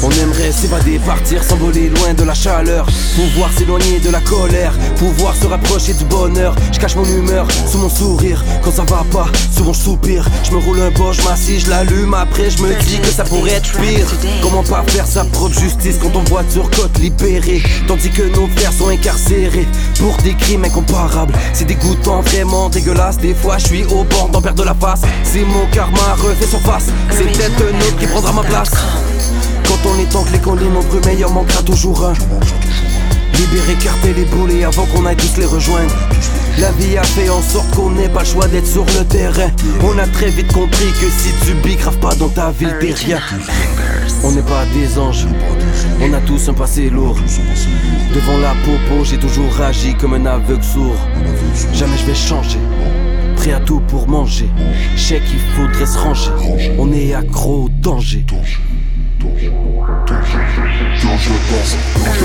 On aimerait s'évader, partir, s'envoler loin de la chaleur, pouvoir s'éloigner de la colère, pouvoir se rapprocher du bonheur. Je cache mon humeur sous mon sourire. Quand ça va pas, souvent je soupire. Je me roule un bon, je m'assis, je l'allume. Après je me dis que ça pourrait être pire. Comment pas faire sa propre justice quand on voiture côte libérée, tandis que nos frères sont incarcérés pour des crimes incomparables. C'est dégoûtant, vraiment dégueulasse. Des fois je suis au bord d'en perdre la face. C'est mon karma refait surface. C'est peut-être un autre qui prendra ma place. Quand on est enclé, qu'on est nombreux, mais il en manquera toujours un. Libérer, carter les boulets avant qu'on aille tous les rejoindre. La vie a fait en sorte qu'on n'ait pas le choix d'être sur le terrain. On a très vite compris que si tu bigraves pas dans ta ville, t'es rien. On n'est pas des anges, on a tous un passé lourd. Devant la popo, j'ai toujours agi comme un aveugle sourd. Jamais je vais changer, prêt à tout pour manger. Je sais qu'il faudrait se ranger, on est accro au danger. Quand je pense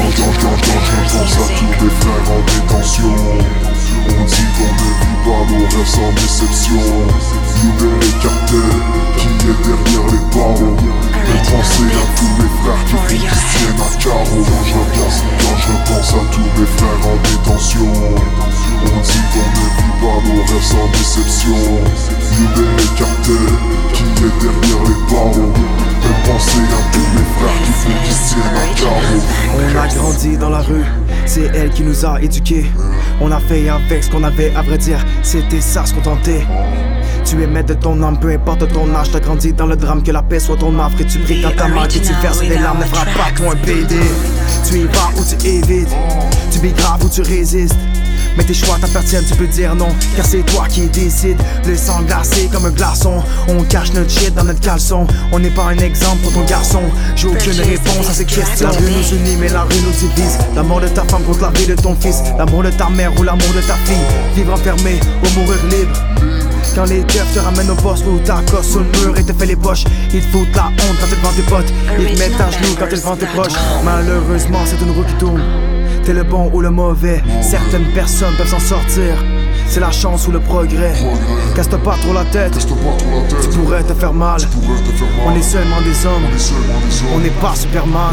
à tous mes frères en détention. On dit qu'on ne vit pas nos rêves sans déception. Libérer les cartels qui est derrière les barreaux. Et penser à tous mes frères qui font qu'ils tiennent à carreau. Quand je pense à tous mes frères en détention. On dit qu'on ne vit pas nos rêves sans déception. Libérer les cartels qui est derrière les barreaux. Et penser à tous mes frères qui font qu'ils tiennent à carreau. On a grandi dans la rue, c'est elle qui nous a éduqués. On a fait avec ce qu'on avait, à vrai dire, c'était ça se contenter. Tu es maître de ton âme, peu importe ton âge. T'as grandi dans le drame, que la paix soit ton offre. Et tu brilles dans ta main, que tu verses des larmes. Ne frappe pas toi un PD. Tu y vas ou tu évites, tu bigraves ou tu résistes. Mais tes choix t'appartiennent, tu peux dire non, car c'est toi qui décide. Le sang glacé comme un glaçon, on cache notre shit dans notre caleçon. On n'est pas un exemple pour ton garçon, j'ai aucune réponse à ces questions. La rue nous unit mais la rue nous divise. L'amour de ta femme contre la vie de ton fils, l'amour de ta mère ou l'amour de ta fille. Vivre enfermé ou mourir libre. Quand les keufs te ramènent au poste ou t'accostent sur le mur et te fait les poches. Ils te foutent la honte quand ils te vendent tes potes. Ils te mettent à genoux quand ils vendent tes proches. Malheureusement c'est une roue qui tourne. T'es le bon ou le mauvais, certaines personnes peuvent s'en sortir. C'est la chance ou le progrès. Casse-toi pas trop la tête, tu pourrais te faire mal. On est seulement des hommes, on n'est pas Superman.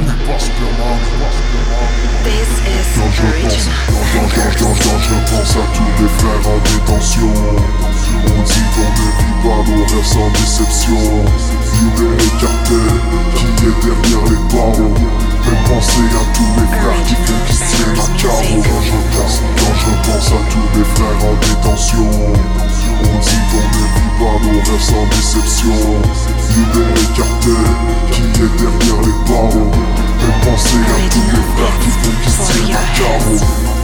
Quand je pense à tous mes frères en détention. On dit qu'on ne vit pas nos rêves sans déception. Libérer les cartels qui est derrière les barreaux. Et penser à tous mes frères qui font qu'ils tiennent à carreau. Quand je pense à tous mes frères en détention. On dit qu'on ne vit pas nos rêves sans déception. Libérer les cartels qui est derrière les barreaux. Et penser à tous mes frères qui font qu'ils tiennent à carreau.